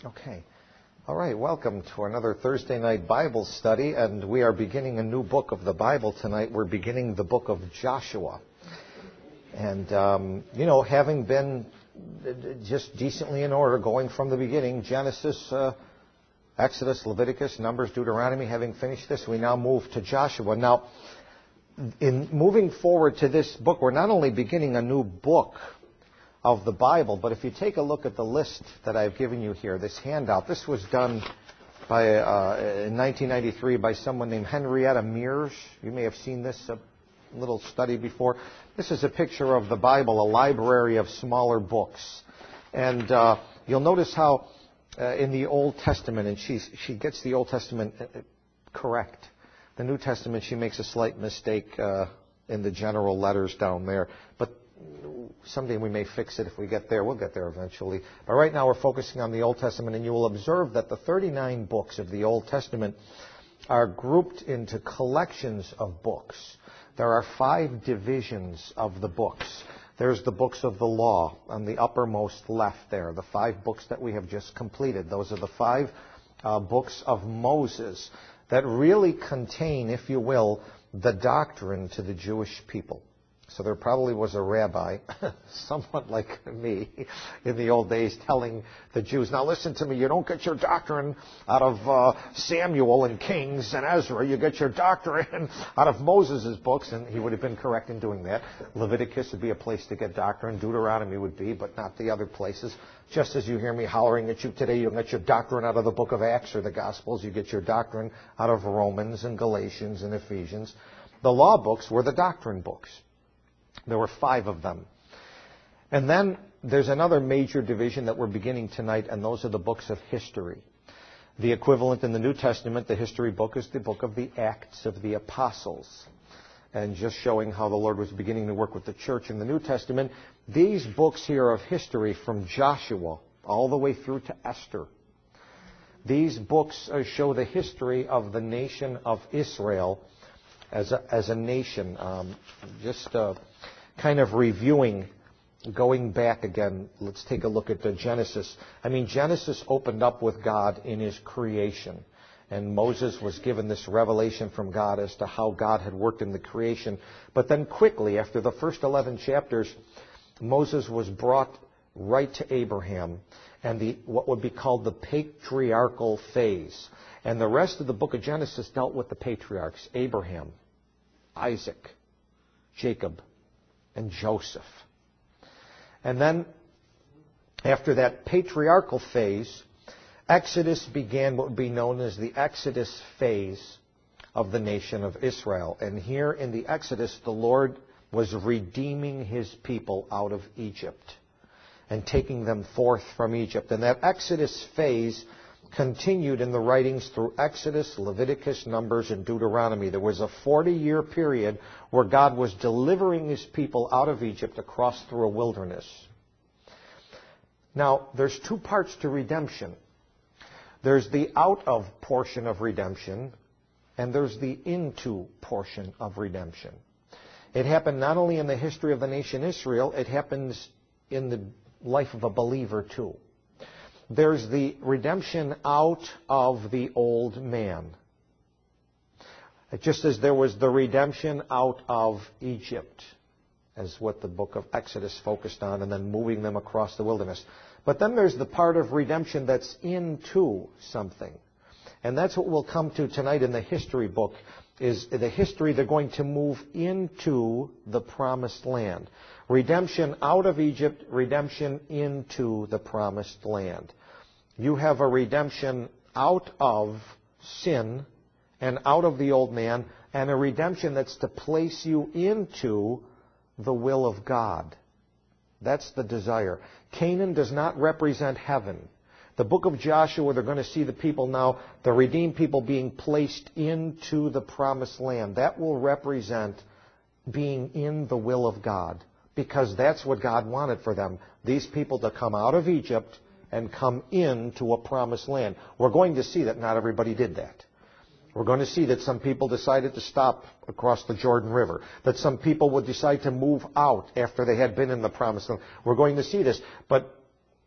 Okay. All right. Welcome to another Thursday night Bible study, and we are beginning a new book of the Bible tonight. We're beginning the book of Joshua. And, having been just decently in order, going from the beginning, Genesis, Exodus, Leviticus, Numbers, Deuteronomy, having finished this, we now move to Joshua. Now, in moving forward to this book, we're not only beginning a new book of the Bible, but if you take a look at the list that I've given you here, this handout, this was done by in 1993 by someone named Henrietta Mears. You may have seen this little study before. This is a picture of the Bible, a library of smaller books. And you'll notice how in the Old Testament, and she gets the Old Testament correct. The New Testament, she makes a slight mistake in the general letters down there. But someday we may fix it if we get there. We'll get there eventually. But right now we're focusing on the Old Testament, and you will observe that the 39 books of the Old Testament are grouped into collections of books. There are 5 divisions of the books. There's the books of the law on the uppermost left there, the 5 books that we have just completed. Those are the 5 books of Moses that really contain, if you will, the doctrine to the Jewish people. So there probably was a rabbi, somewhat like me, in the old days telling the Jews, now listen to me, you don't get your doctrine out of Samuel and Kings and Ezra, you get your doctrine out of Moses' books, and he would have been correct in doing that. Leviticus would be a place to get doctrine, Deuteronomy would be, but not the other places. Just as you hear me hollering at you today, you get your doctrine out of the book of Acts or the Gospels, you get your doctrine out of Romans and Galatians and Ephesians. The law books were the doctrine books. There were 5 of them. And then there's another major division that we're beginning tonight, and those are the books of history. The equivalent in the New Testament, the history book, is the book of the Acts of the Apostles. And just showing how the Lord was beginning to work with the church in the New Testament, these books here of history from Joshua all the way through to Esther, these books show the history of the nation of Israel as a nation. Kind of reviewing, going back again, let's take a look at the Genesis. Genesis opened up with God in His creation. And Moses was given this revelation from God as to how God had worked in the creation. But then quickly, after the first 11 chapters, Moses was brought right to Abraham and what would be called the patriarchal phase. And the rest of the book of Genesis dealt with the patriarchs, Abraham, Isaac, Jacob, and Joseph. And then, after that patriarchal phase, Exodus began what would be known as the Exodus phase of the nation of Israel. And here in the Exodus, the Lord was redeeming His people out of Egypt and taking them forth from Egypt. And that Exodus phase continued in the writings through Exodus, Leviticus, Numbers, and Deuteronomy. There was a 40-year period where God was delivering His people out of Egypt across through a wilderness. Now, there's 2 parts to redemption. There's the out of portion of redemption, and there's the into portion of redemption. It happened not only in the history of the nation Israel, it happens in the life of a believer too. There's the redemption out of the old man. Just as there was the redemption out of Egypt, as what the book of Exodus focused on, and then moving them across the wilderness. But then there's the part of redemption that's into something. And that's what we'll come to tonight in the history book, is the history they're going to move into the promised land. Redemption out of Egypt, redemption into the promised land. You have a redemption out of sin and out of the old man, and a redemption that's to place you into the will of God. That's the desire. Canaan does not represent heaven. The book of Joshua, they're going to see the people now, the redeemed people being placed into the promised land. That will represent being in the will of God, because that's what God wanted for them. These people to come out of Egypt and come into a promised land. We're going to see that not everybody did that. We're going to see that some people decided to stop across the Jordan River, that some people would decide to move out after they had been in the promised land. We're going to see this. But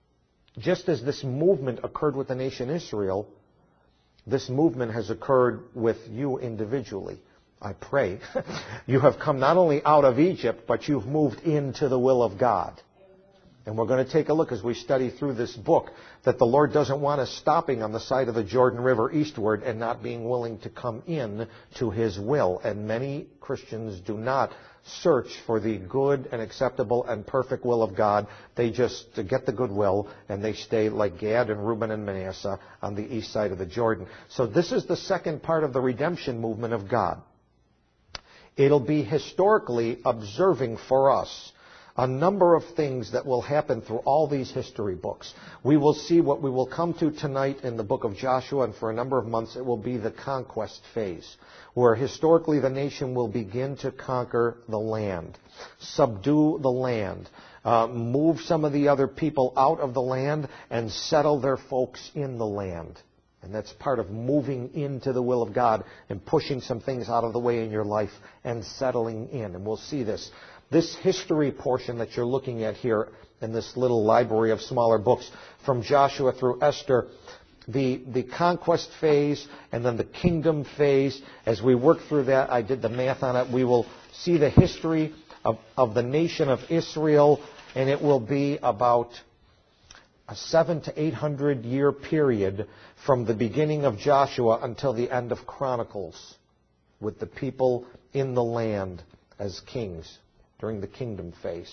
just as this movement occurred with the nation Israel, this movement has occurred with you individually. I pray you have come not only out of Egypt, but you've moved into the will of God. And we're going to take a look as we study through this book that the Lord doesn't want us stopping on the side of the Jordan River eastward and not being willing to come in to His will. And many Christians do not search for the good and acceptable and perfect will of God. They just get the good will, and they stay like Gad and Reuben and Manasseh on the east side of the Jordan. So this is the second part of the redemption movement of God. It'll be historically observing for us a number of things that will happen through all these history books. We will see what we will come to tonight in the book of Joshua, and for a number of months it will be the conquest phase, where historically the nation will begin to conquer the land, subdue the land, move some of the other people out of the land, and settle their folks in the land. And that's part of moving into the will of God and pushing some things out of the way in your life and settling in. And we'll see this. This history portion that you're looking at here in this little library of smaller books from Joshua through Esther, the conquest phase and then the kingdom phase, as we work through that, I did the math on it, we will see the history of the nation of Israel, and it will be about a 700 to 800 year period from the beginning of Joshua until the end of Chronicles, with the people in the land as kings during the kingdom phase.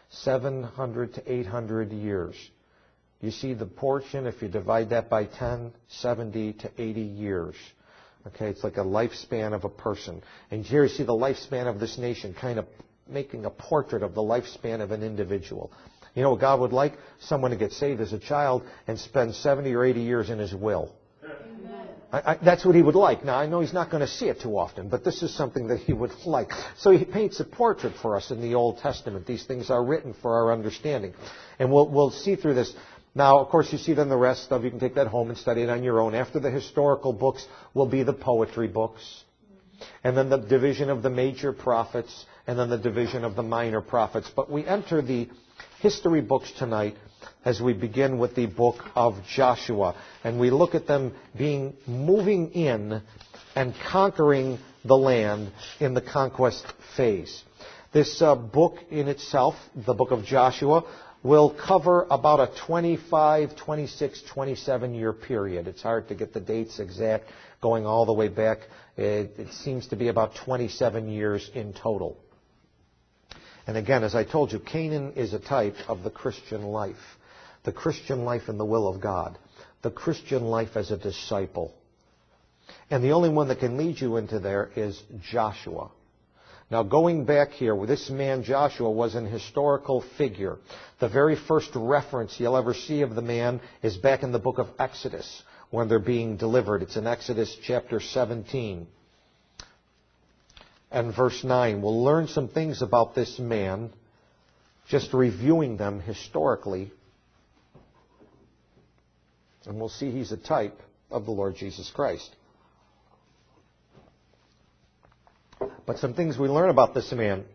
700 to 800 years. You see the portion, if you divide that by 10, 70 to 80 years. Okay, it's like a lifespan of a person. And here you see the lifespan of this nation, kind of making a portrait of the lifespan of an individual. You know what God would like? Someone to get saved as a child and spend 70 or 80 years in His will. That's what He would like. Now, I know He's not going to see it too often, but this is something that He would like. So He paints a portrait for us in the Old Testament. These things are written for our understanding. And we'll see through this. Now, of course, you see then the rest of, you can take that home and study it on your own. After the historical books will be the poetry books. And then the division of the major prophets, and then the division of the minor prophets. But we enter the history books tonight as we begin with the book of Joshua. And we look at them moving in and conquering the land in the conquest phase. This book in itself, the book of Joshua, will cover about a 25, 26, 27 year period. It's hard to get the dates exact going all the way back. It seems to be about 27 years in total. And again, as I told you, Canaan is a type of the Christian life. The Christian life in the will of God. The Christian life as a disciple. And the only one that can lead you into there is Joshua. Now, going back here, this man Joshua was an historical figure. The very first reference you'll ever see of the man is back in the book of Exodus, when they're being delivered. It's in Exodus chapter 17 and verse 9. We'll learn some things about this man, just reviewing them historically. And we'll see he's a type of the Lord Jesus Christ. But some things we learn about this man.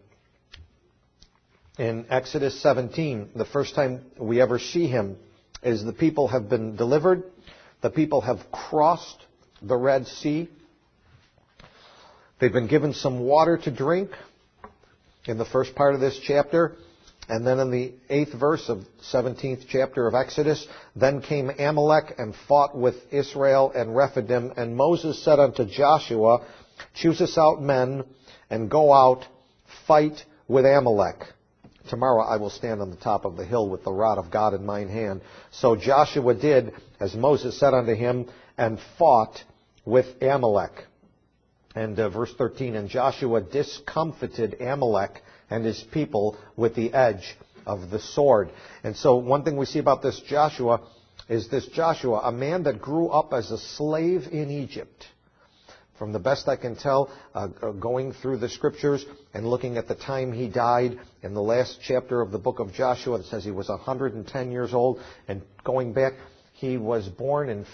In Exodus 17, the first time we ever see him is the people have been delivered. The people have crossed the Red Sea. They've been given some water to drink in the first part of this chapter. And then in the 8th verse of 17th chapter of Exodus, then came Amalek and fought with Israel and Rephidim. And Moses said unto Joshua, choose us out men and go out, fight with Amalek. Tomorrow I will stand on the top of the hill with the rod of God in mine hand. So Joshua did as Moses said unto him and fought with Amalek. And verse 13, and Joshua discomfited Amalek and his people with the edge of the sword. And so one thing we see about this Joshua is this Joshua, a man that grew up as a slave in Egypt. From the best I can tell, going through the scriptures and looking at the time he died in the last chapter of the book of Joshua, it says he was 110 years old. And going back, he was born in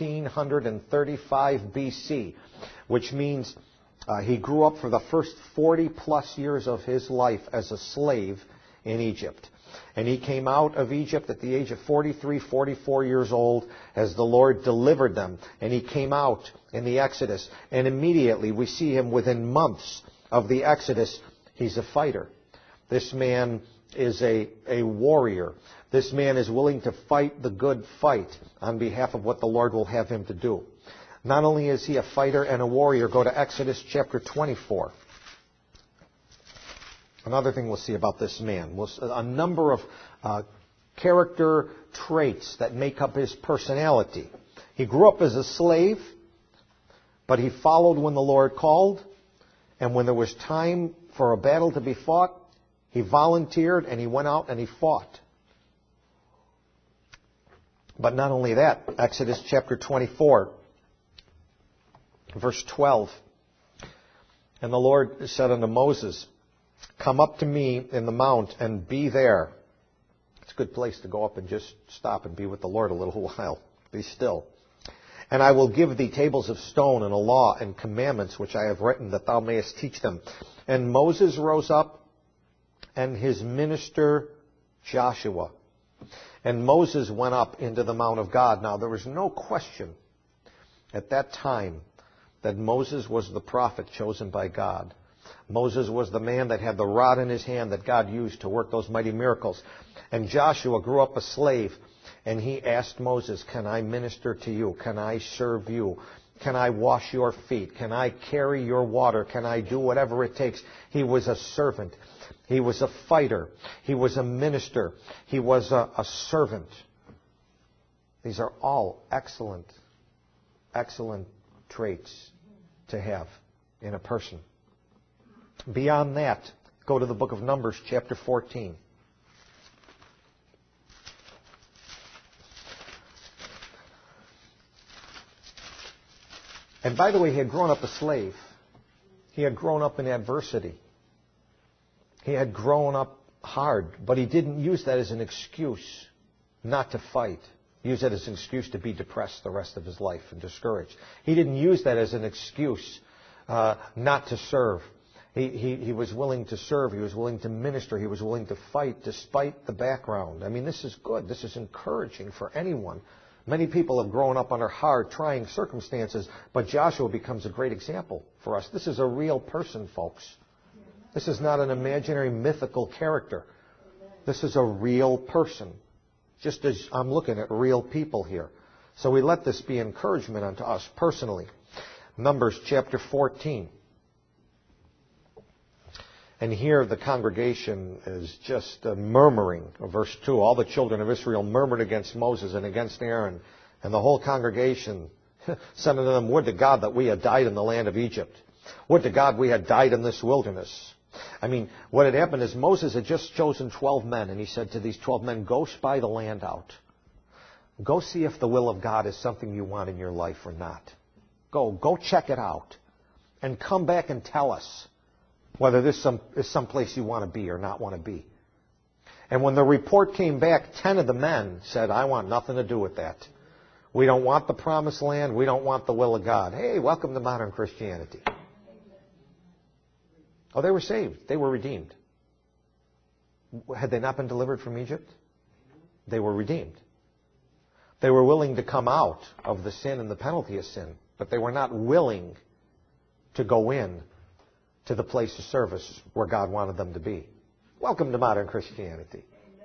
1535 BC, which means he grew up for the first 40 plus years of his life as a slave in Egypt. And he came out of Egypt at the age of 43, 44 years old as the Lord delivered them. And he came out in the Exodus. And immediately we see him within months of the Exodus. He's a fighter. This man is a warrior. This man is willing to fight the good fight on behalf of what the Lord will have him to do. Not only is he a fighter and a warrior, go to Exodus chapter 24. Another thing we'll see about this man, a number of character traits that make up his personality. He grew up as a slave, but he followed when the Lord called, and when there was time for a battle to be fought, he volunteered and he went out and he fought. But not only that, Exodus chapter 24, verse 12. And the Lord said unto Moses, come up to me in the mount and be there. It's a good place to go up and just stop and be with the Lord a little while. Be still. And I will give thee tables of stone and a law and commandments which I have written, that thou mayest teach them. And Moses rose up, and his minister Joshua. And Moses went up into the mount of God. Now there was no question at that time that Moses was the prophet chosen by God. Moses was the man that had the rod in his hand that God used to work those mighty miracles. And Joshua grew up a slave, and he asked Moses, can I minister to you? Can I serve you? Can I wash your feet? Can I carry your water? Can I do whatever it takes? He was a servant. He was a fighter. He was a minister. He was a servant. These are all excellent traits to have in a person. Beyond that, go to the book of Numbers, chapter 14. And by the way, he had grown up a slave. He had grown up in adversity. He had grown up hard, but he didn't use that as an excuse not to fight. He used that as an excuse to be depressed the rest of his life and discouraged. He didn't use that as an excuse not to serve. He was willing to serve. He was willing to minister. He was willing to fight despite the background. I mean, this is good. This is encouraging for anyone. Many people have grown up under hard, trying circumstances, but Joshua becomes a great example for us. This is a real person, folks. This is not an imaginary, mythical character. This is a real person, just as I'm looking at real people here. So we let this be encouragement unto us personally. Numbers chapter 14. And here the congregation is just murmuring. Verse 2, all the children of Israel murmured against Moses and against Aaron. And the whole congregation said unto them, would to God that we had died in the land of Egypt. Would to God we had died in this wilderness. I mean, what had happened is Moses had just chosen 12 men. And he said to these 12 men, go spy the land out. Go see if the will of God is something you want in your life or not. Go check it out. And come back and tell us whether this is some place you want to be or not want to be. And when the report came back, 10 of the men said, I want nothing to do with that. We don't want the promised land. We don't want the will of God. Hey, welcome to modern Christianity. Oh, they were saved. They were redeemed. Had they not been delivered from Egypt? They were redeemed. They were willing to come out of the sin and the penalty of sin, but they were not willing to go in to the place of service where God wanted them to be. Welcome to modern Christianity.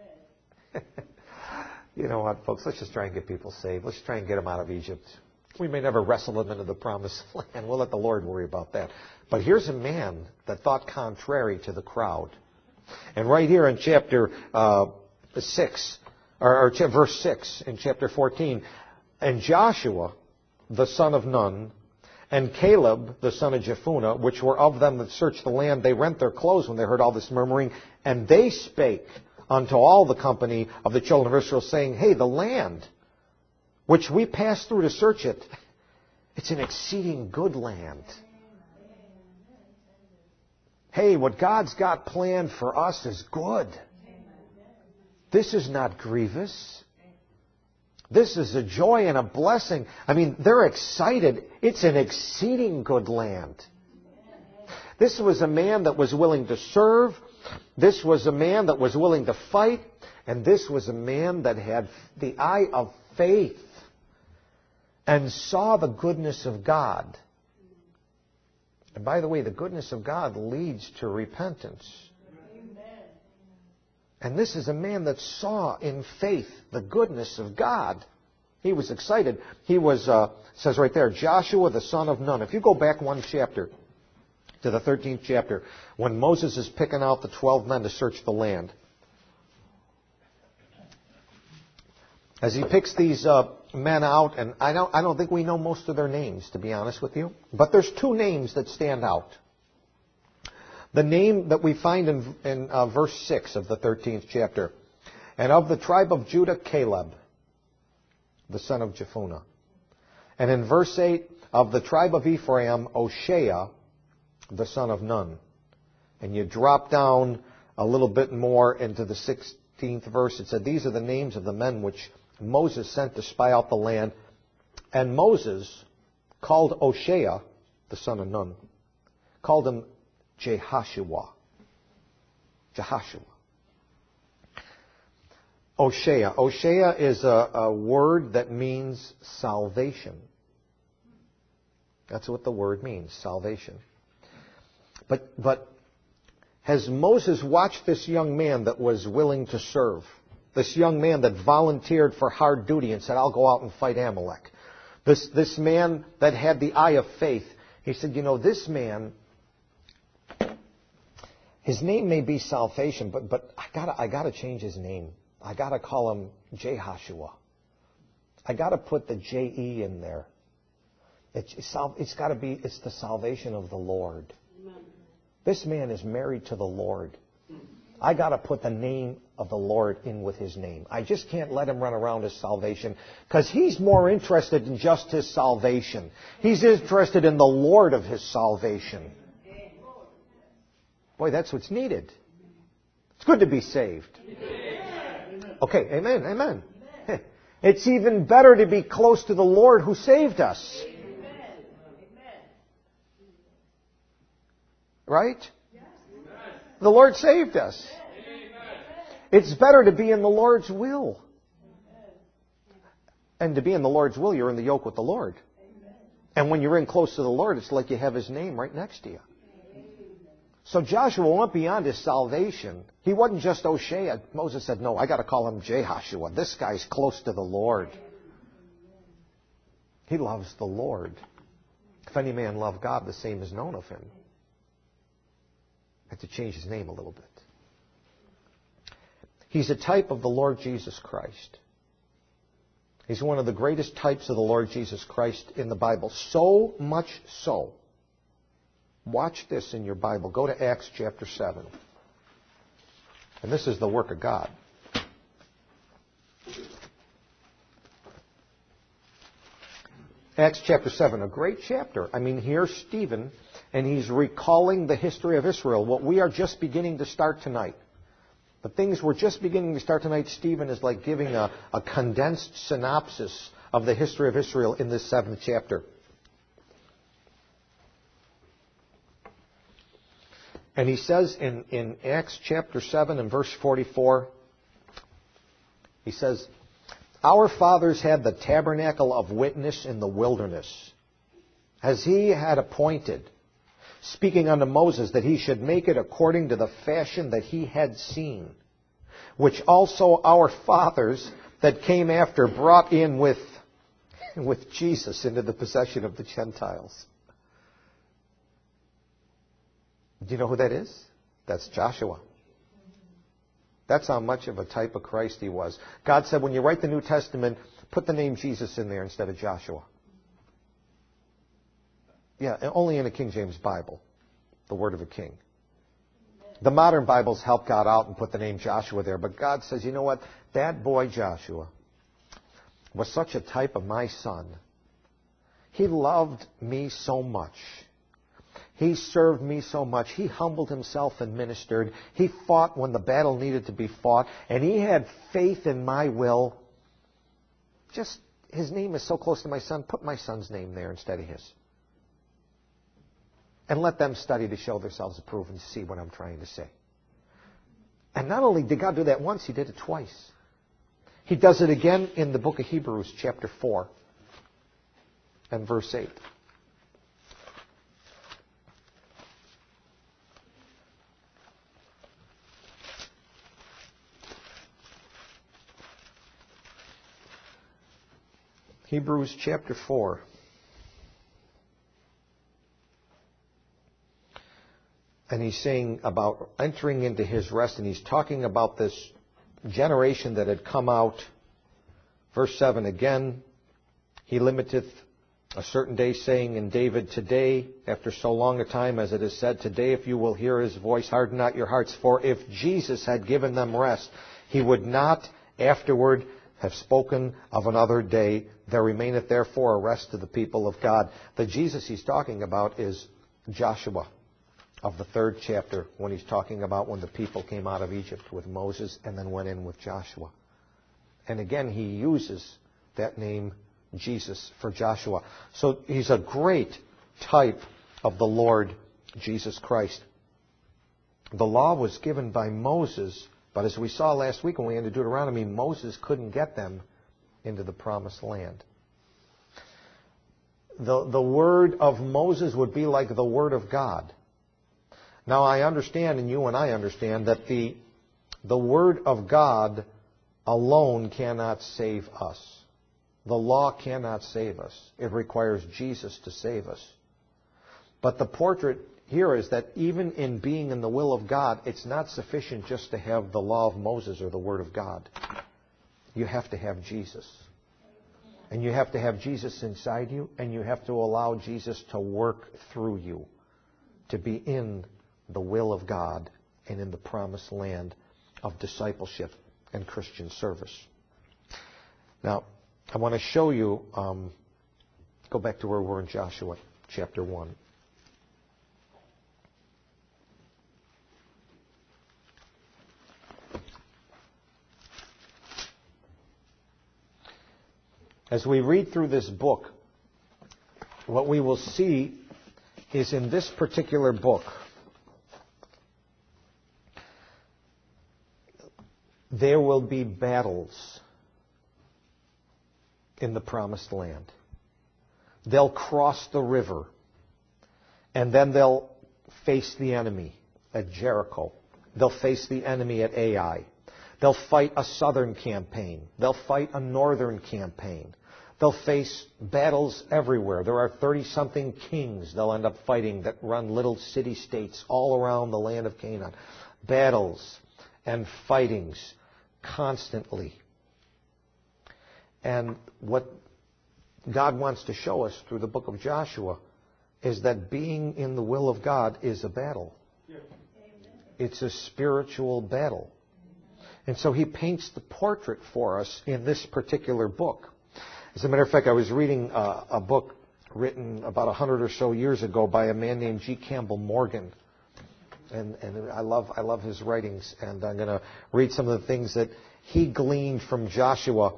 You know what, folks? Let's just try and get people saved. Let's try and get them out of Egypt. We may never wrestle them into the promised land. We'll let the Lord worry about that. But here's a man that thought contrary to the crowd. And right here in chapter 6, or verse 6 in chapter 14, and Joshua, the son of Nun, and Caleb, the son of Jephunneh, which were of them that searched the land, they rent their clothes when they heard all this murmuring. And they spake unto all the company of the children of Israel, saying, hey, the land which we passed through to search it, it's an exceeding good land. Hey, what God's got planned for us is good. This is not grievous. This is a joy and a blessing. I mean, they're excited. It's an exceeding good land. This was a man that was willing to serve. This was a man that was willing to fight, and this was a man that had the eye of faith and saw the goodness of God. And by the way, the goodness of God leads to repentance. And this is a man that saw in faith the goodness of God. He was excited. He was, says right there, Joshua the son of Nun. If you go back one chapter to the 13th chapter, when Moses is picking out the 12 men to search the land, as he picks these men out, and I don't think we know most of their names, to be honest with you, but there's two names that stand out. The name that we find in verse 6 of the 13th chapter, and of the tribe of Judah, Caleb, the son of Jephunneh. And in verse 8, of the tribe of Ephraim, Hoshea, the son of Nun. And you drop down a little bit more into the 16th verse. It said, these are the names of the men which Moses sent to spy out the land. And Moses called Hoshea, the son of Nun, called him Jehoshua. Jehoshua. Hoshea. Hoshea is a word that means salvation. That's what the word means, salvation. But has Moses watched this young man that was willing to serve? This young man that volunteered for hard duty and said, I'll go out and fight Amalek. This man that had the eye of faith. He said, this man, his name may be salvation, but I gotta change his name. I gotta call him Jehoshua. I gotta put the J-E in there. It's the salvation of the Lord. Amen. This man is married to the Lord. I got to put the name of the Lord in with his name. I just can't let him run around as salvation, because he's more interested in just his salvation. He's interested in the Lord of his salvation. Boy, that's what's needed. It's good to be saved. Okay, amen, amen. It's even better to be close to the Lord who saved us. Right? The Lord saved us. It's better to be in the Lord's will. And to be in the Lord's will, you're in the yoke with the Lord. And when you're in close to the Lord, it's like you have His name right next to you. So Joshua went beyond his salvation. He wasn't just Hoshea. Moses said, no, I got to call him Jehoshua. This guy's close to the Lord. He loves the Lord. If any man love God, the same is known of him. I have to change his name a little bit. He's a type of the Lord Jesus Christ. He's one of the greatest types of the Lord Jesus Christ in the Bible. So much so. Watch this in your Bible. Go to Acts chapter 7. And this is the work of God. Acts chapter 7, a great chapter. I mean, here's Stephen, and he's recalling the history of Israel, what we are just beginning to start tonight. The things we're just beginning to start tonight, Stephen is like giving a condensed synopsis of the history of Israel in this 7th chapter. And he says in Acts chapter 7 and verse 44, he says, our fathers had the tabernacle of witness in the wilderness, as he had appointed, speaking unto Moses that he should make it according to the fashion that he had seen, which also our fathers that came after brought in with Jesus into the possession of the Gentiles. Do you know who that is? That's Joshua. That's how much of a type of Christ he was. God said, when you write the New Testament, put the name Jesus in there instead of Joshua. Yeah, only in a King James Bible, the word of a king. The modern Bibles help God out and put the name Joshua there, but God says, you know what? That boy Joshua was such a type of my son. He loved me so much. He served me so much. He humbled himself and ministered. He fought when the battle needed to be fought. And he had faith in my will. Just, his name is so close to my son. Put my son's name there instead of his. And let them study to show themselves approved and see what I'm trying to say. And not only did God do that once, He did it twice. He does it again in the book of Hebrews, chapter 4 and verse 8. Hebrews chapter 4. And he's saying about entering into His rest, and he's talking about this generation that had come out. Verse 7 again, He limiteth a certain day, saying in David, today, after so long a time, as it is said, today if you will hear His voice, harden not your hearts. For if Jesus had given them rest, He would not afterward have spoken of another day. There remaineth therefore a rest to the people of God. The Jesus he's talking about is Joshua of the 3rd chapter, when he's talking about when the people came out of Egypt with Moses and then went in with Joshua. And again, he uses that name Jesus for Joshua. So he's a great type of the Lord Jesus Christ. The law was given by Moses, but as we saw last week when we ended Deuteronomy, Moses couldn't get them into the promised land. The word of Moses would be like the word of God. Now I understand, and you and I understand, that the word of God alone cannot save us. The law cannot save us. It requires Jesus to save us. But the portrait here is that even in being in the will of God, it's not sufficient just to have the law of Moses or the Word of God. You have to have Jesus. And you have to have Jesus inside you, and you have to allow Jesus to work through you to be in the will of God and in the promised land of discipleship and Christian service. Now, I want to show you, go back to where we're in Joshua chapter 1. As we read through this book, what we will see is in this particular book, there will be battles in the promised land. They'll cross the river, and then they'll face the enemy at Jericho. They'll face the enemy at Ai. They'll fight a southern campaign. They'll fight a northern campaign. They'll face battles everywhere. There are 30-something kings they'll end up fighting that run little city-states all around the land of Canaan. Battles and fightings constantly. And what God wants to show us through the book of Joshua is that being in the will of God is a battle. It's a spiritual battle. And so He paints the portrait for us in this particular book. As a matter of fact, I was reading a book written about 100 or so years ago by a man named G. Campbell Morgan. And I love his writings. And I'm going to read some of the things that he gleaned from Joshua.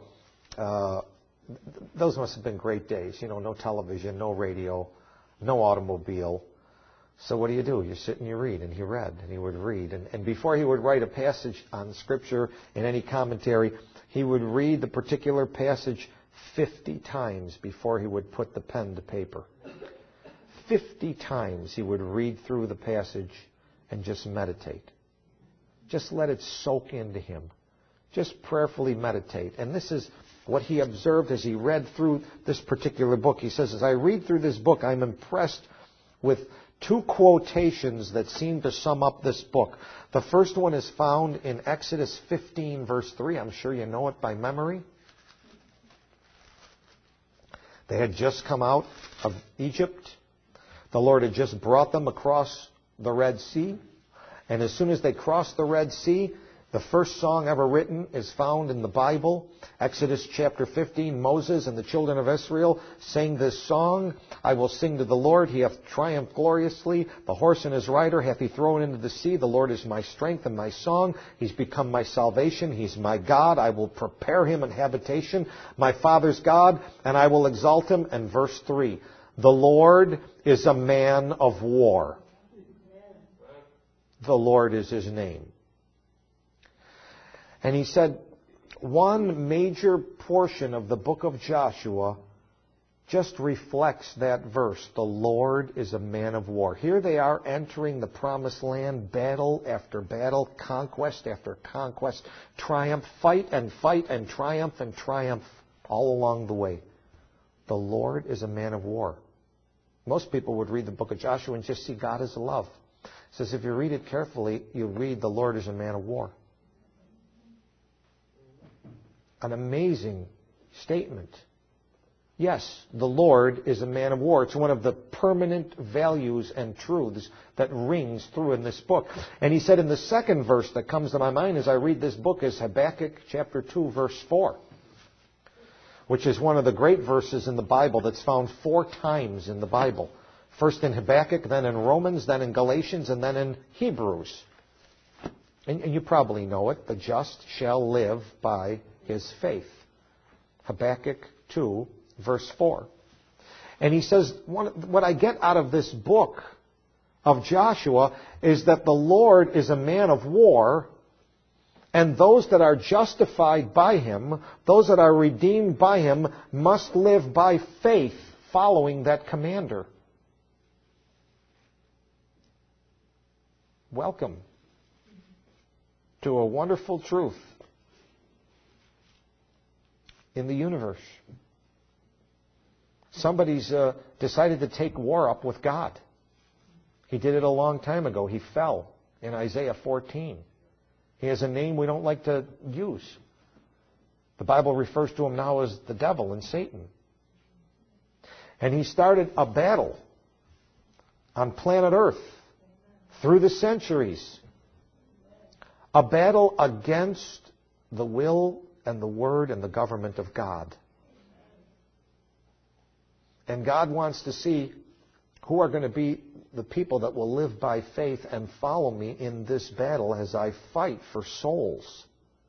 Those must have been great days. You know, no television, no radio, no automobile. So what do? You sit and you read. And he read, and he would read. And before he would write a passage on Scripture in any commentary, he would read the particular passage 50 times before he would put the pen to paper. 50 times he would read through the passage and just meditate. Just let it soak into him. Just prayerfully meditate. And this is what he observed as he read through this particular book. He says, as I read through this book, I'm impressed with two quotations that seem to sum up this book. The first one is found in Exodus 15, verse 3. I'm sure you know it by memory. They had just come out of Egypt. The Lord had just brought them across the Red Sea. And as soon as they crossed the Red Sea, the first song ever written is found in the Bible. Exodus chapter 15, Moses and the children of Israel sang this song. I will sing to the Lord. He hath triumphed gloriously. The horse and his rider hath he thrown into the sea. The Lord is my strength and my song. He's become my salvation. He's my God. I will prepare him an habitation. My father's God, and I will exalt him. And verse 3, the Lord is a man of war. The Lord is his name. And he said, one major portion of the book of Joshua just reflects that verse. The Lord is a man of war. Here they are entering the promised land, battle after battle, conquest after conquest, triumph, fight and triumph all along the way. The Lord is a man of war. Most people would read the book of Joshua and just see God as love. It says if you read it carefully, you read the Lord is a man of war. An amazing statement. Yes, the Lord is a man of war. It's one of the permanent values and truths that rings through in this book. And he said in the second verse that comes to my mind as I read this book is Habakkuk chapter 2, verse 4, which is one of the great verses in the Bible that's found 4 times in the Bible. First in Habakkuk, then in Romans, then in Galatians, and then in Hebrews. And you probably know it. The just shall live by his faith. Habakkuk 2, verse 4. And he says, what I get out of this book of Joshua is that the Lord is a man of war, and those that are justified by him, those that are redeemed by him, must live by faith following that commander. Welcome to a wonderful truth in the universe. Somebody's decided to take war up with God. He did it a long time ago. He fell in Isaiah 14. He has a name we don't like to use. The Bible refers to him now as the devil and Satan. And he started a battle on planet Earth through the centuries. A battle against the will and the word and the government of God. And God wants to see who are going to be the people that will live by faith and follow me in this battle as I fight for souls.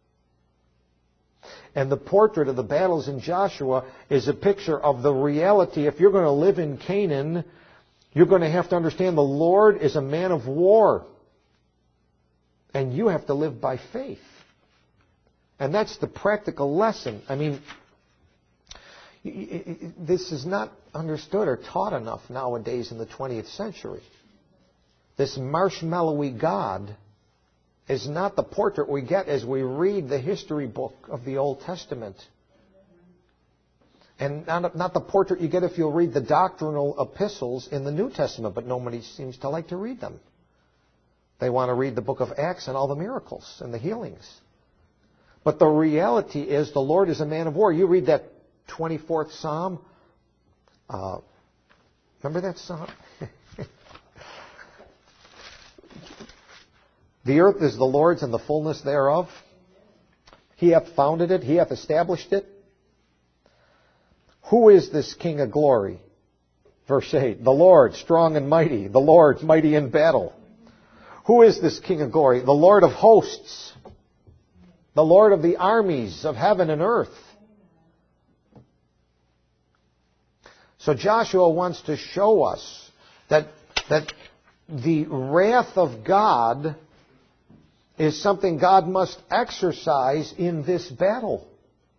And the portrait of the battles in Joshua is a picture of the reality. If you're going to live in Canaan, you're going to have to understand the Lord is a man of war. And you have to live by faith. And that's the practical lesson. I mean, this is not understood or taught enough nowadays in the 20th century. This marshmallowy God is not the portrait we get as we read the history book of the Old Testament. And not the portrait you get if you'll read the doctrinal epistles in the New Testament, but nobody seems to like to read them. They want to read the book of Acts and all the miracles and the healings. But the reality is the Lord is a man of war. You read that 24th Psalm. Remember that psalm? The earth is the Lord's and the fullness thereof. He hath founded it. He hath established it. Who is this King of glory? Verse 8. The Lord, strong and mighty. The Lord, mighty in battle. Who is this King of glory? The Lord of hosts. The Lord of the armies of heaven and earth. So Joshua wants to show us that the wrath of God is something God must exercise in this battle.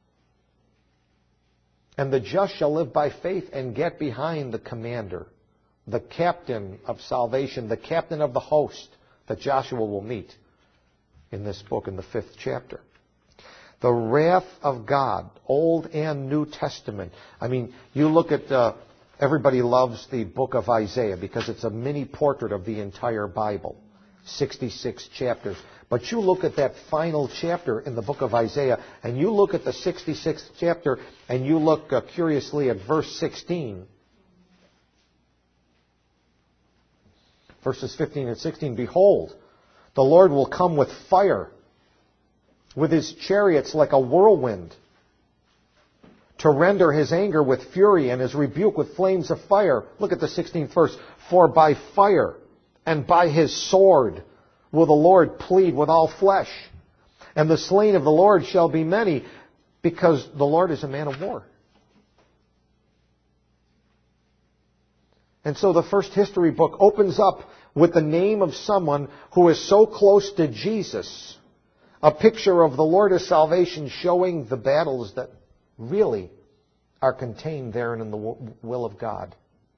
And the just shall live by faith and get behind the commander, the captain of salvation, the captain of the host that Joshua will meet in this book in the 5th chapter. The wrath of God, Old and New Testament. I mean, you look at, everybody loves the book of Isaiah because it's a mini portrait of the entire Bible. 66 chapters. But you look at that final chapter in the book of Isaiah, and you look at the 66th chapter, and you look curiously at verse 16. Verses 15 and 16, behold, the Lord will come with fire, with his chariots like a whirlwind, to render his anger with fury and his rebuke with flames of fire. Look at the 16th verse. For by fire and by his sword will the Lord plead with all flesh. And the slain of the Lord shall be many, because the Lord is a man of war. And so the first history book opens up with the name of someone who is so close to Jesus. A picture of the Lord of salvation showing the battles that really are contained therein in the will of God.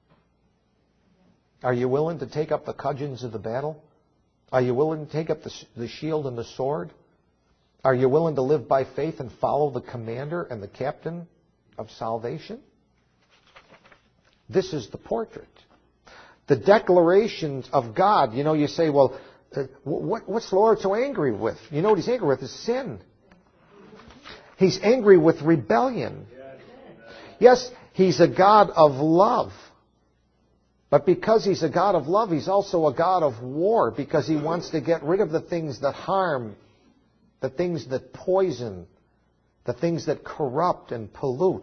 Are you willing to take up the cudgels of the battle? Are you willing to take up the shield and the sword? Are you willing to live by faith and follow the commander and the captain of salvation? This is the portrait. The declarations of God. You know, you say, well, what's the Lord so angry with? You know what He's angry with is sin. He's angry with rebellion. Yes, He's a God of love. But because He's a God of love, He's also a God of war, because He wants to get rid of the things that harm, the things that poison, the things that corrupt and pollute.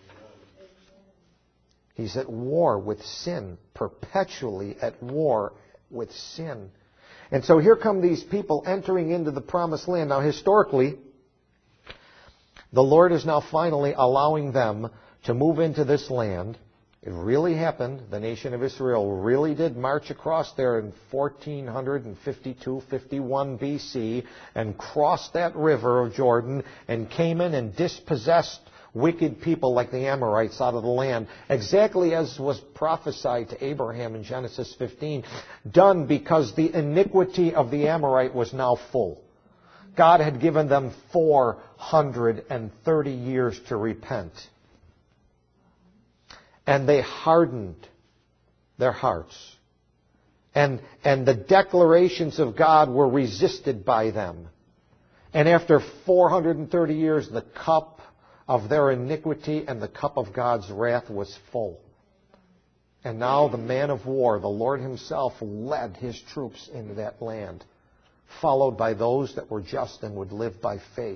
He's at war with sin, perpetually at war with sin. And so here come these people entering into the promised land. Now, historically, the Lord is now finally allowing them to move into this land. It really happened. The nation of Israel really did march across there in 1452-51 BC and crossed that river of Jordan and came in and dispossessed wicked people like the Amorites out of the land, exactly as was prophesied to Abraham in Genesis 15, done because the iniquity of the Amorite was now full. God had given them 430 years to repent. And they hardened their hearts. And the declarations of God were resisted by them. And after 430 years, the cup of their iniquity and the cup of God's wrath was full. And now the man of war, the Lord Himself, led His troops into that land, followed by those that were just and would live by faith.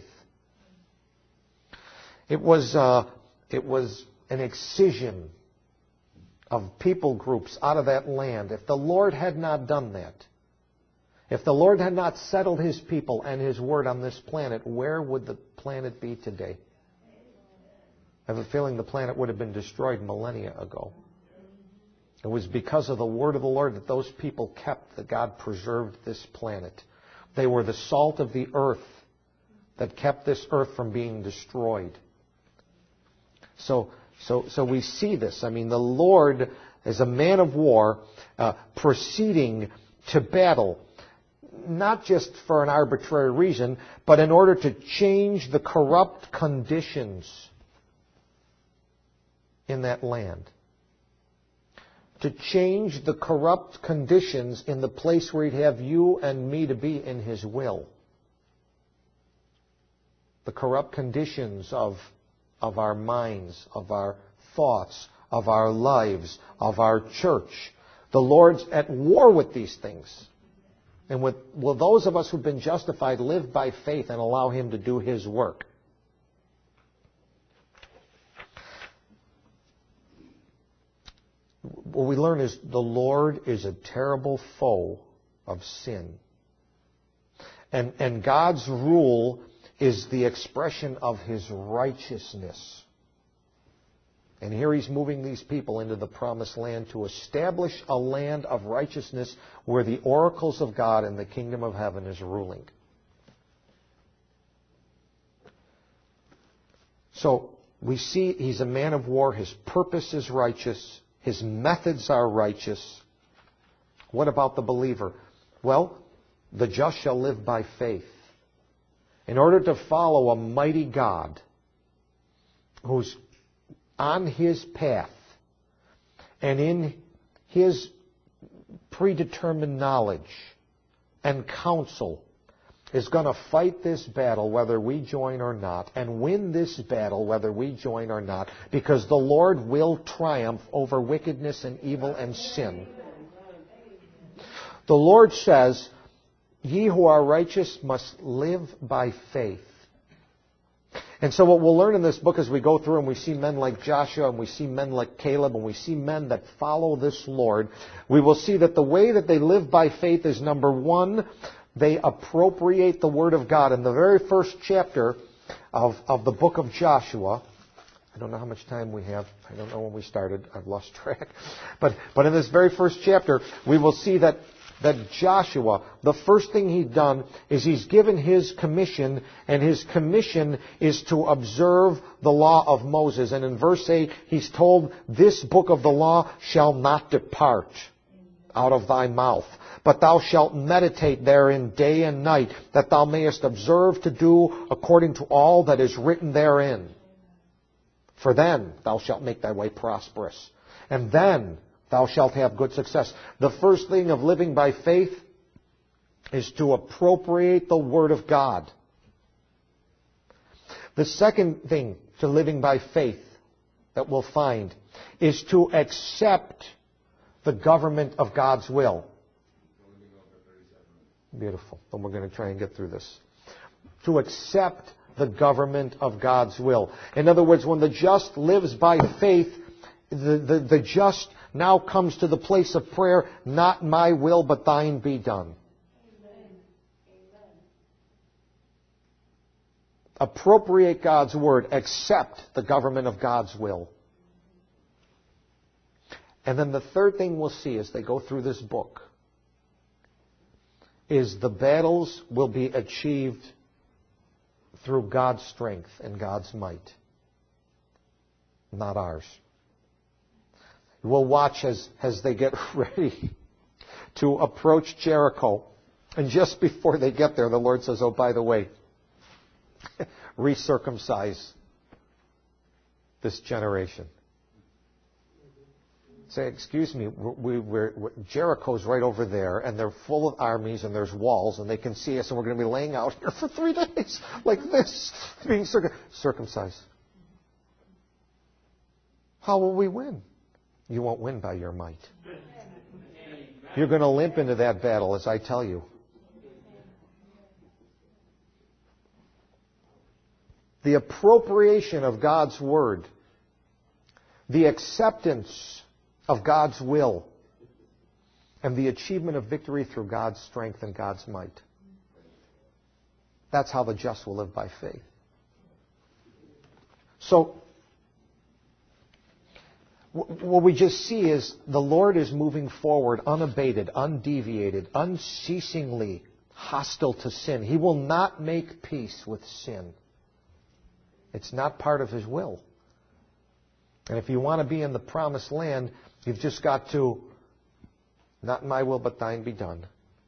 It was an excision of people groups out of that land. If the Lord had not done that, if the Lord had not settled His people and His word on this planet, where would the planet be today? I have a feeling the planet would have been destroyed millennia ago. It was because of the word of the Lord that those people kept, that God preserved this planet. They were the salt of the earth that kept this earth from being destroyed. So we see this. I mean, the Lord, as a man of war, proceeding to battle, not just for an arbitrary reason, but in order to change the corrupt conditions in that land. To change the corrupt conditions in the place where He'd have you and me to be in His will. The corrupt conditions of our minds, of our thoughts, of our lives, of our church. The Lord's at war with these things. And will those of us who've been justified live by faith and allow Him to do His work? What we learn is the Lord is a terrible foe of sin. And God's rule is the expression of His righteousness. And here He's moving these people into the promised land to establish a land of righteousness where the oracles of God and the kingdom of heaven is ruling. So we see He's a man of war. His purpose is righteous. His methods are righteous. What about the believer? Well, the just shall live by faith. In order to follow a mighty God who's on His path and in His predetermined knowledge and counsel, is going to fight this battle whether we join or not, and win this battle whether we join or not, because the Lord will triumph over wickedness and evil and sin. The Lord says, "Ye who are righteous must live by faith." And so what we'll learn in this book as we go through and we see men like Joshua and we see men like Caleb and we see men that follow this Lord, we will see that the way that they live by faith is, number one, they appropriate the Word of God. In the very first chapter of the book of Joshua, I don't know how much time we have. I don't know when we started. I've lost track. But in this very first chapter, we will see that that Joshua, the first thing he'd done is he's given his commission, and his commission is to observe the law of Moses. And in verse 8, he's told, this book of the law shall not depart out of thy mouth, but thou shalt meditate therein day and night, that thou mayest observe to do according to all that is written therein. For then thou shalt make thy way prosperous, and then thou shalt have good success. The first thing of living by faith is to appropriate the Word of God. The second thing to living by faith that we'll find is to accept the government of God's will. Beautiful. Then we're going to try and get through this. To accept the government of God's will. In other words, when the just lives by faith, the just now comes to the place of prayer, not my will, but thine be done. Amen. Appropriate God's word. Accept the government of God's will. And then the third thing we'll see as they go through this book is the battles will be achieved through God's strength and God's might, not ours. We'll watch as they get ready to approach Jericho. And just before they get there, the Lord says, oh, by the way, recircumcise this generation. Say, excuse me, Jericho's right over there, and they're full of armies, and there's walls, and they can see us, and we're going to be laying out here for 3 days like this, being circumcised. How will we win? You won't win by your might. You're going to limp into that battle, as I tell you. The appropriation of God's word, the acceptance of God's will, and the achievement of victory through God's strength and God's might. That's how the just will live by faith. So, what we just see is the Lord is moving forward unabated, undeviated, unceasingly hostile to sin. He will not make peace with sin. It's not part of His will. And if you want to be in the promised land, you've just got to, not my will, but thine be done.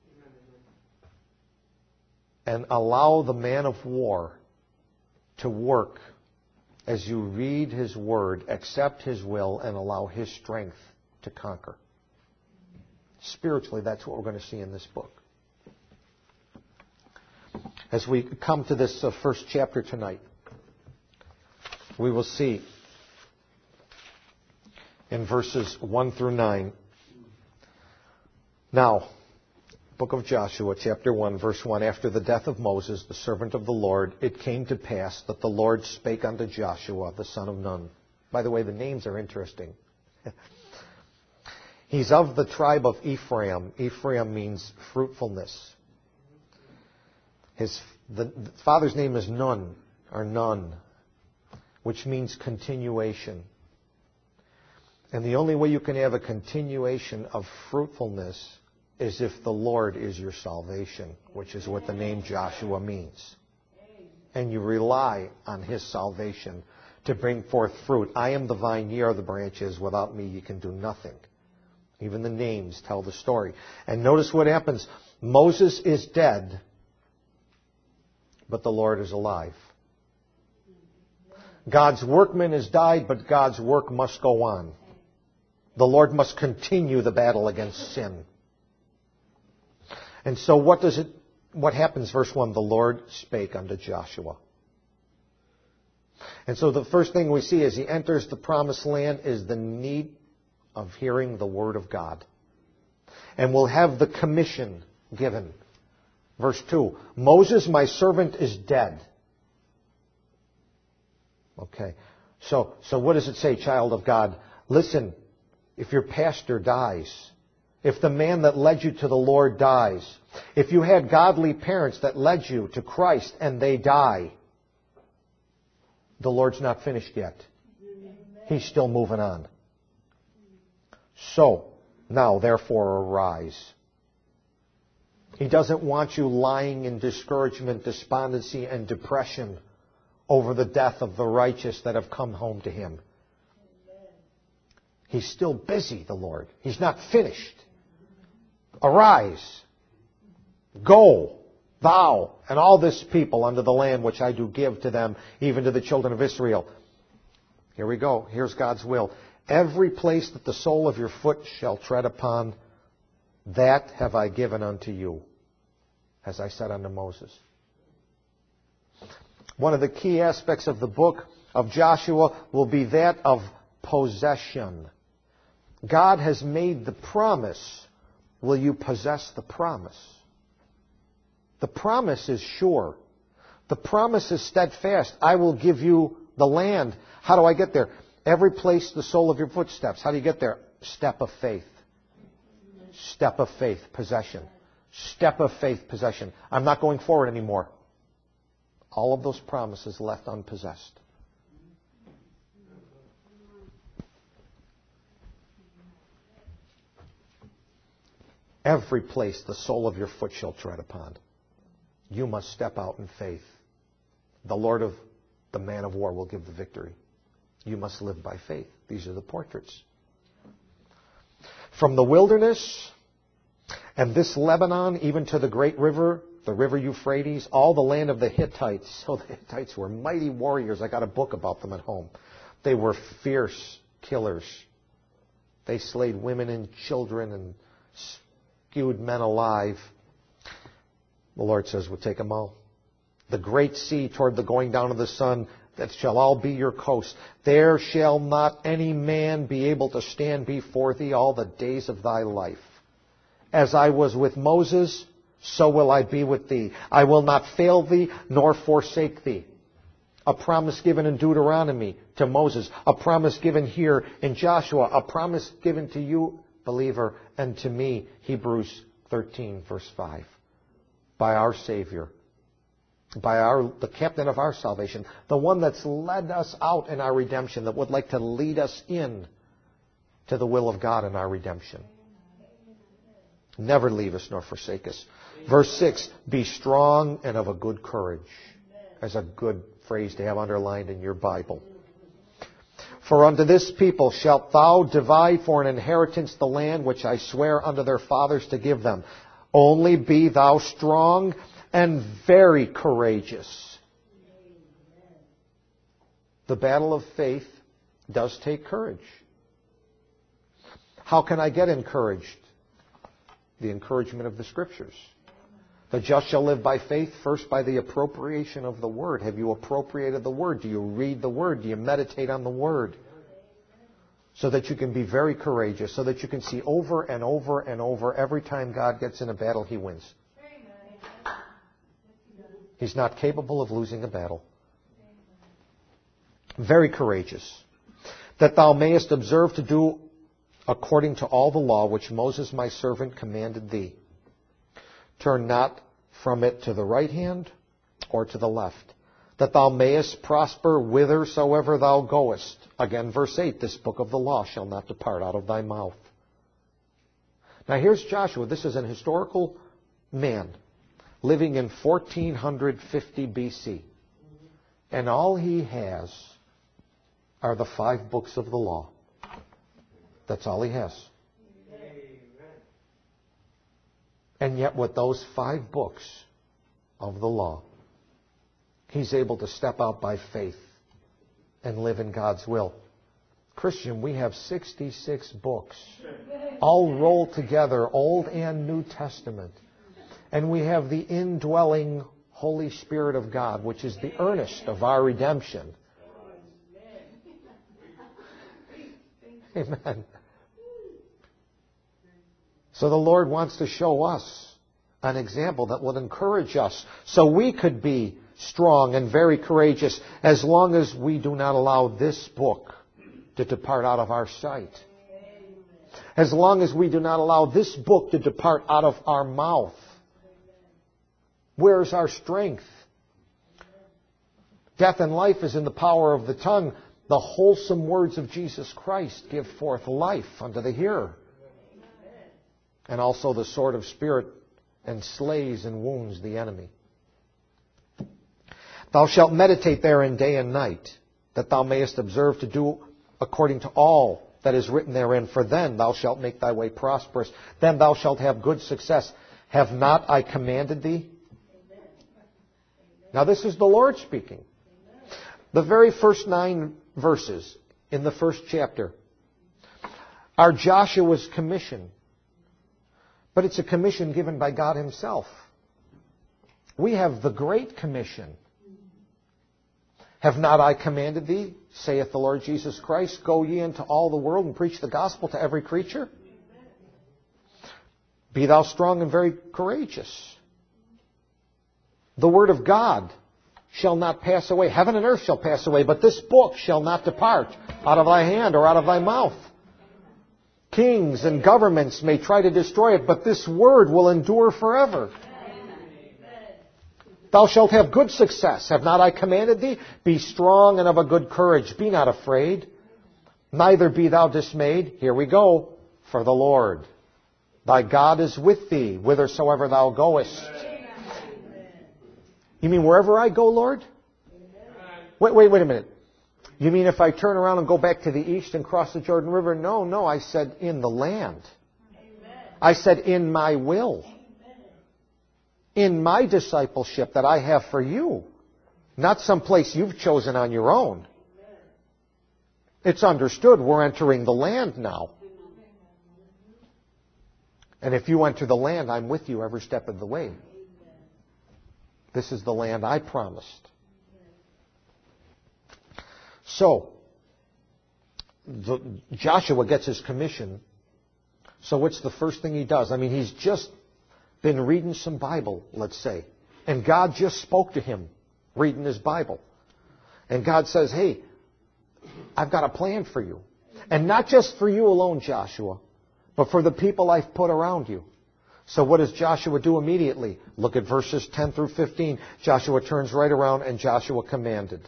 And allow the man of war to work as you read His word, accept His will, and allow His strength to conquer. Spiritually, that's what we're going to see in this book. As we come to this first chapter tonight, we will see in verses 1 through 9. Now, book of Joshua, chapter 1, verse 1. After the death of Moses, the servant of the Lord, it came to pass that the Lord spake unto Joshua, the son of Nun. By the way, the names are interesting. He's of the tribe of Ephraim. Ephraim means fruitfulness. The father's name is Nun, or Nun, which means continuation. And the only way you can have a continuation of fruitfulness is if the Lord is your salvation, which is what the name Joshua means. And you rely on His salvation to bring forth fruit. I am the vine, ye are the branches. Without me you can do nothing. Even the names tell the story. And notice what happens. Moses is dead, but the Lord is alive. God's workman has died, but God's work must go on. The Lord must continue the battle against sin. And so what happens, verse 1? The Lord spake unto Joshua. And so the first thing we see as he enters the promised land is the need of hearing the word of God. And we'll have the commission given. Verse 2, Moses, my servant, is dead. Okay. So what does it say, child of God? Listen, if your pastor dies, if the man that led you to the Lord dies, if you had godly parents that led you to Christ and they die, the Lord's not finished yet. He's still moving on. So, now therefore arise He doesn't want you lying in discouragement, despondency, and depression over the death of the righteous that have come home to Him. He's still busy, the Lord. He's not finished. Arise, go, thou, and all this people unto the land which I do give to them, even to the children of Israel. Here we go. Here's God's will. Every place that the sole of your foot shall tread upon, that have I given unto you, as I said unto Moses. One of the key aspects of the book of Joshua will be that of possession. God has made the promise. Will you possess the promise? The promise is sure. The promise is steadfast. I will give you the land. How do I get there? Every place the sole of your footsteps. How do you get there? Step of faith. Step of faith, possession. Step of faith, possession. I'm not going forward anymore. All of those promises left unpossessed. Every place the sole of your foot shall tread upon. You must step out in faith. The Lord of the man of war will give the victory. You must live by faith. These are the portraits. From the wilderness and this Lebanon, even to the great river, the river Euphrates, all the land of the Hittites. So the Hittites were mighty warriors. I got a book about them at home. They were fierce killers. They slayed women and children and skewed men alive. The Lord says, we'll take them all. The great sea toward the going down of the sun, that shall all be your coast. There shall not any man be able to stand before thee all the days of thy life. As I was with Moses, so will I be with thee. I will not fail thee, nor forsake thee. A promise given in Deuteronomy to Moses. A promise given here in Joshua. A promise given to you, believer, and to me, Hebrews 13, verse 5. By our Savior. By the captain of our salvation. The one that's led us out in our redemption. That would like to lead us in to the will of God in our redemption. Never leave us nor forsake us. Verse 6, be strong and of a good courage. That's a good phrase to have underlined in your Bible. For unto this people shalt thou divide for an inheritance the land which I swear unto their fathers to give them. Only be thou strong and very courageous. The battle of faith does take courage. How can I get encouraged? The encouragement of the Scriptures. The just shall live by faith, first by the appropriation of the Word. Have you appropriated the Word? Do you read the Word? Do you meditate on the Word? So that you can be very courageous, so that you can see over and over and over, every time God gets in a battle, He wins. He's not capable of losing a battle. Very courageous. That thou mayest observe to do according to all the law which Moses my servant commanded thee. Turn not from it to the right hand or to the left, that thou mayest prosper whithersoever thou goest. Again, verse 8, this book of the law shall not depart out of thy mouth. Now here's Joshua. This is an historical man living in 1450 BC. And all he has are the 5 books of the law. That's all he has. And yet with those 5 books of the law, he's able to step out by faith and live in God's will. Christian, we have 66 books, all rolled together, Old and New Testament. And we have the indwelling Holy Spirit of God, which is the earnest of our redemption. Amen. So the Lord wants to show us an example that will encourage us so we could be strong and very courageous as long as we do not allow this book to depart out of our sight. As long as we do not allow this book to depart out of our mouth. Where is our strength? Death and life is in the power of the tongue. The wholesome words of Jesus Christ give forth life unto the hearer. And also the sword of Spirit and slays and wounds the enemy. Thou shalt meditate therein day and night, that thou mayest observe to do according to all that is written therein, for then thou shalt make thy way prosperous. Then thou shalt have good success. Have not I commanded thee? Now this is the Lord speaking. The very first 9 verses in the first chapter are Joshua's commission. But it's a commission given by God Himself. We have the Great Commission. Have not I commanded thee, saith the Lord Jesus Christ, go ye into all the world and preach the gospel to every creature? Be thou strong and very courageous. The word of God shall not pass away. Heaven and earth shall pass away, but this book shall not depart out of thy hand or out of thy mouth. Kings and governments may try to destroy it, but this word will endure forever. Thou shalt have good success. Have not I commanded thee? Be strong and of a good courage. Be not afraid. Neither be thou dismayed. Here we go. For the Lord thy God is with thee, whithersoever thou goest. You mean wherever I go, Lord? Wait a minute. You mean if I turn around and go back to the east and cross the Jordan River? No. I said in the land. I said in my will. In my discipleship that I have for you. Not some place you've chosen on your own. It's understood we're entering the land now. And if you enter the land, I'm with you every step of the way. This is the land I promised. So, Joshua gets his commission. So what's the first thing he does? I mean, he's just been reading some Bible, let's say. And God just spoke to him reading his Bible. And God says, hey, I've got a plan for you. And not just for you alone, Joshua, but for the people I've put around you. So what does Joshua do immediately? Look at verses 10 through 15. Joshua turns right around and Joshua commanded.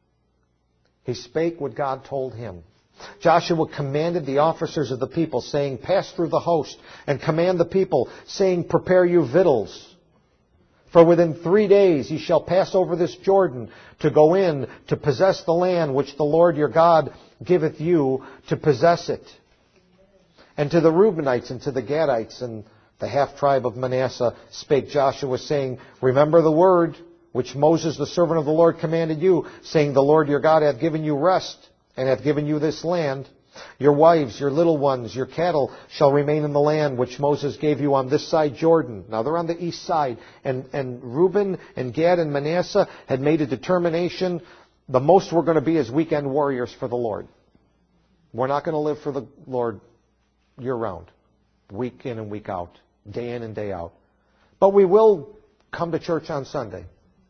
He spake what God told him. Joshua commanded the officers of the people, saying, pass through the host, and command the people, saying, prepare you victuals. For within 3 days ye shall pass over this Jordan, to go in, to possess the land which the Lord your God giveth you to possess it. And to the Reubenites, and to the Gadites, and the half-tribe of Manasseh spake Joshua, saying, remember the word which Moses the servant of the Lord commanded you, saying, the Lord your God hath given you rest, and hath given you this land. Your wives, your little ones, your cattle shall remain in the land which Moses gave you on this side Jordan. Now they're on the east side. And Reuben and Gad and Manasseh had made a determination. The most we're going to be is weekend warriors for the Lord. We're not going to live for the Lord year-round, week in and week out, day in and day out. But we will come to church on Sunday.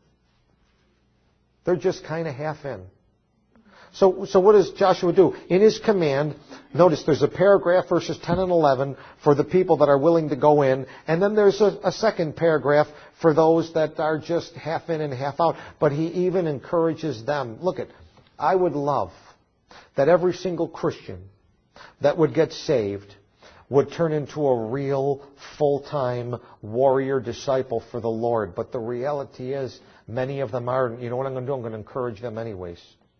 They're just kind of half in. So what does Joshua do? In his command, notice there's a paragraph, verses 10 and 11, for the people that are willing to go in. And then there's a second paragraph for those that are just half in and half out. But he even encourages them. Look I would love that every single Christian that would get saved would turn into a real full-time warrior disciple for the Lord. But the reality is, many of them aren't. You know what I'm going to do? I'm going to encourage them anyways.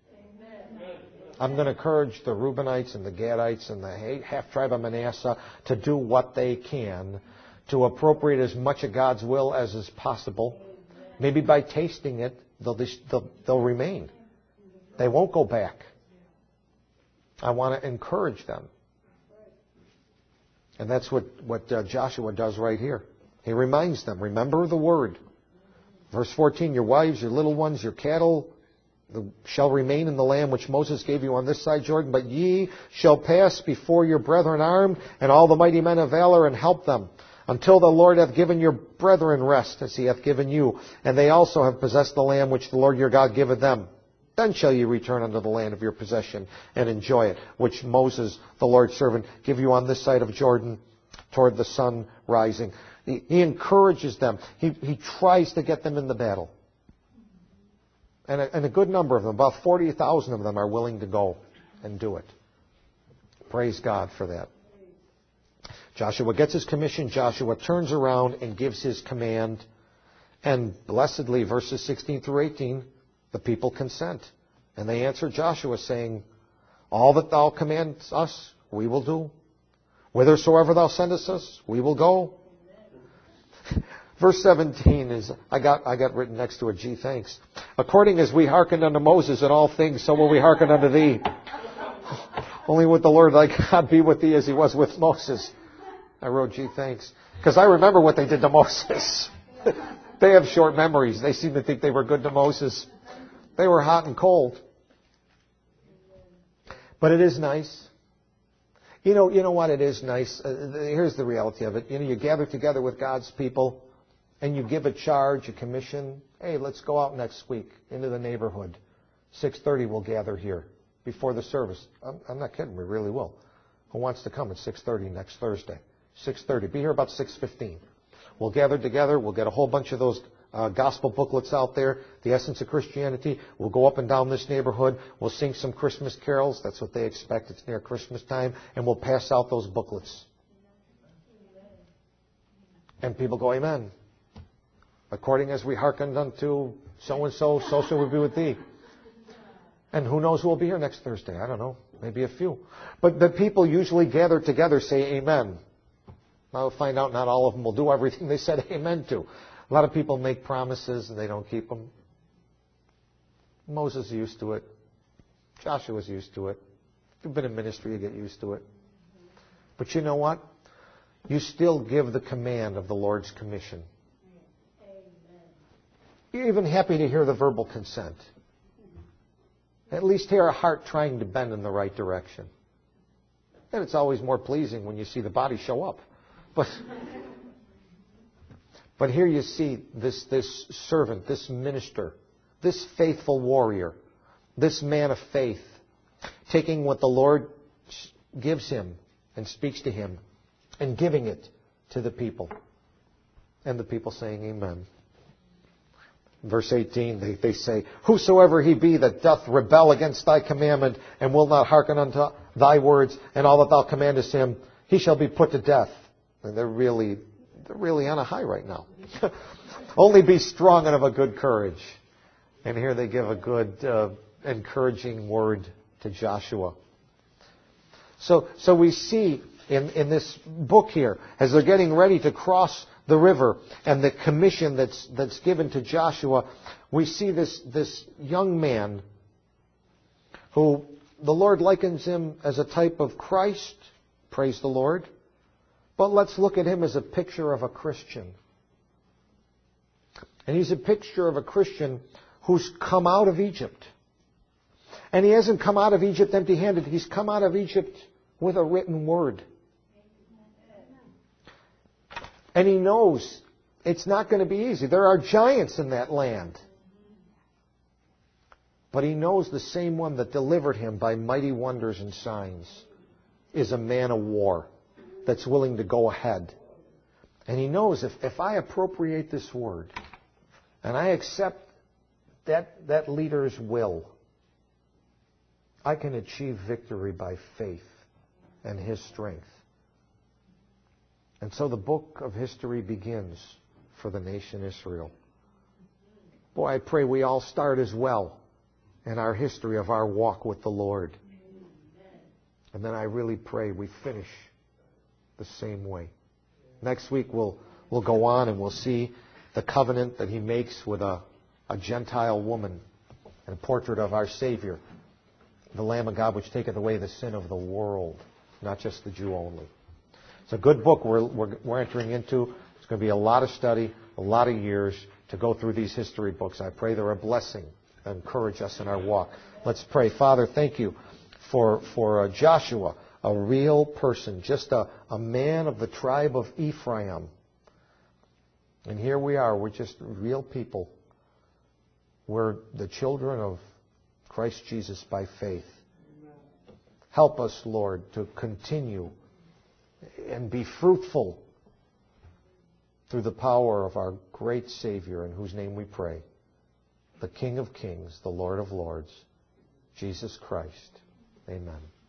I'm going to encourage the Reubenites and the Gadites and the half-tribe of Manasseh to do what they can to appropriate as much of God's will as is possible. Maybe by tasting it, they'll remain. They won't go back. I want to encourage them. And that's what Joshua does right here. He reminds them, remember the word. Verse 14, your wives, your little ones, your cattle shall remain in the land which Moses gave you on this side Jordan, but ye shall pass before your brethren armed, and all the mighty men of valor, and help them, until the Lord hath given your brethren rest, as he hath given you, and they also have possessed the land which the Lord your God giveth them. Then shall ye return unto the land of your possession, and enjoy it, which Moses, the Lord's servant, give you on this side of Jordan, toward the sun rising. He encourages them. He tries to get them in the battle. And a good number of them, about 40,000 of them, are willing to go and do it. Praise God for that. Joshua gets his commission. Joshua turns around and gives his command. And blessedly, verses 16 through 18, the people consent. And they answer Joshua saying, all that thou commandest us, we will do. Whithersoever thou sendest us, we will go. Verse 17 is, I got written next to it, gee, thanks. According as we hearkened unto Moses in all things, so will we hearken unto thee. Only with the Lord thy God be with thee as he was with Moses. I wrote, gee, thanks. Because I remember what they did to Moses. They have short memories. They seem to think they were good to Moses. They were hot and cold. But it is nice. You know what? It is nice. Here's the reality of it. You gather together with God's people and you give a charge, a commission. Hey, let's go out next week into the neighborhood. 6:30 we'll gather here before the service. I'm not kidding. We really will. Who wants to come at 6:30 next Thursday? 6:30. Be here about 6:15. We'll gather together. We'll get a whole bunch of those gospel booklets out there, The Essence of Christianity. We'll go up and down this neighborhood. We'll sing some Christmas carols. That's what they expect. It's near Christmas time. And we'll pass out those booklets. And people go, amen. According as we hearkened unto so-and-so, so shall we be with thee. And who knows who will be here next Thursday? I don't know. Maybe a few. But the people usually gather together, say amen. I'll find out not all of them will do everything they said amen to. A lot of people make promises and they don't keep them. Moses is used to it. Joshua's used to it. If you've been in ministry, you get used to it. But you know what? You still give the command of the Lord's commission. You're even happy to hear the verbal consent. At least hear a heart trying to bend in the right direction. And it's always more pleasing when you see the body show up. But here you see this servant, this minister, this faithful warrior, this man of faith, taking what the Lord gives him and speaks to him and giving it to the people. And the people saying amen. Verse 18, they say, whosoever he be that doth rebel against thy commandment and will not hearken unto thy words and all that thou commandest him, he shall be put to death. And they're really on a high right now. Only be strong and of a good courage. And here they give a good, encouraging word to Joshua. So we see in this book here, as they're getting ready to cross the river and the commission that's given to Joshua, we see this young man who the Lord likens him as a type of Christ. Praise the Lord. But let's look at him as a picture of a Christian. And he's a picture of a Christian who's come out of Egypt. And he hasn't come out of Egypt empty-handed. He's come out of Egypt with a written word. And he knows it's not going to be easy. There are giants in that land. But he knows the same one that delivered him by mighty wonders and signs is a man of war that's willing to go ahead. And he knows if I appropriate this word and I accept that leader's will, I can achieve victory by faith and his strength. And so the book of history begins for the nation Israel. Boy, I pray we all start as well in our history of our walk with the Lord. And then I really pray we finish the same way. Next week we'll go on and we'll see the covenant that he makes with a Gentile woman and a portrait of our Savior, the Lamb of God which taketh away the sin of the world, not just the Jew only. It's a good book we're entering into. It's going to be a lot of study, a lot of years to go through these history books. I pray they're a blessing and encourage us in our walk. Let's pray. Father, thank you for Joshua, a real person, just a man of the tribe of Ephraim. And here we are. We're just real people. We're the children of Christ Jesus by faith. Help us, Lord, to continue and be fruitful through the power of our great Savior, in whose name we pray, the King of Kings, the Lord of Lords, Jesus Christ. Amen.